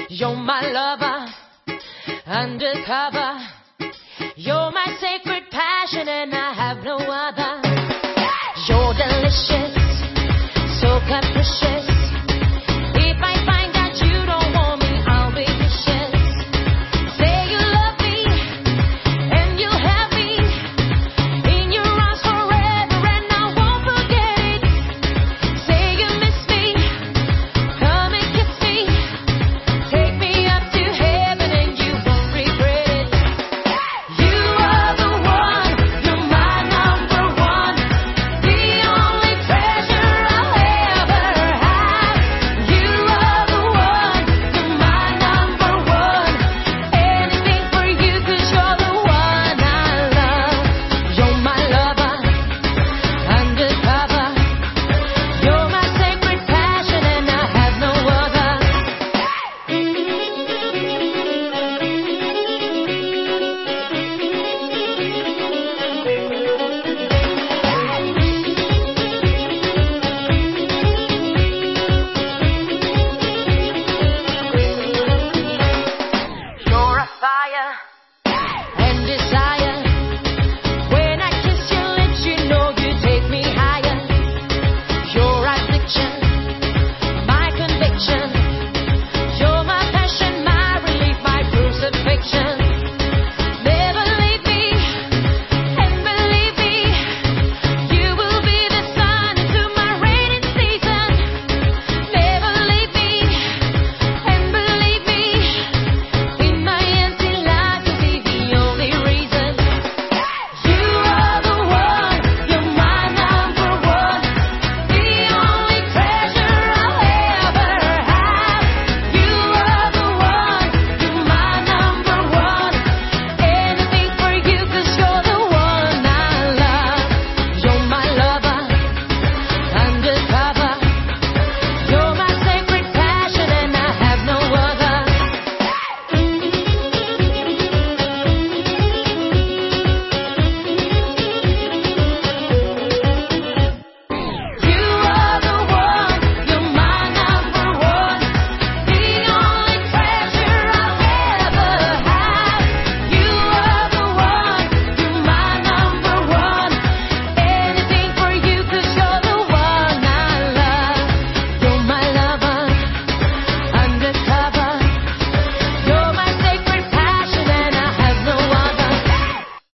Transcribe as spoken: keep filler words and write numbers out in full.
You're my lover, undercover. You're my sacred passion and I have no other. You're delicious, so capricious. If I find out you don't want me, I'll be vicious. Say you love me and you'll have me in your arms forever and I won't forget it. Say you miss me, come and kiss me. Take me up to heaven and you won't regret it. You are the one, you're my number one, the only treasure I'll ever have. You are the one, you're my number one, anything for you 'cause you're the one I love. You're my lover, undercover. You're my sacred passion and I have no other. You're a fire and desire. When I kiss your lips, you know you take me higher. You're addiction,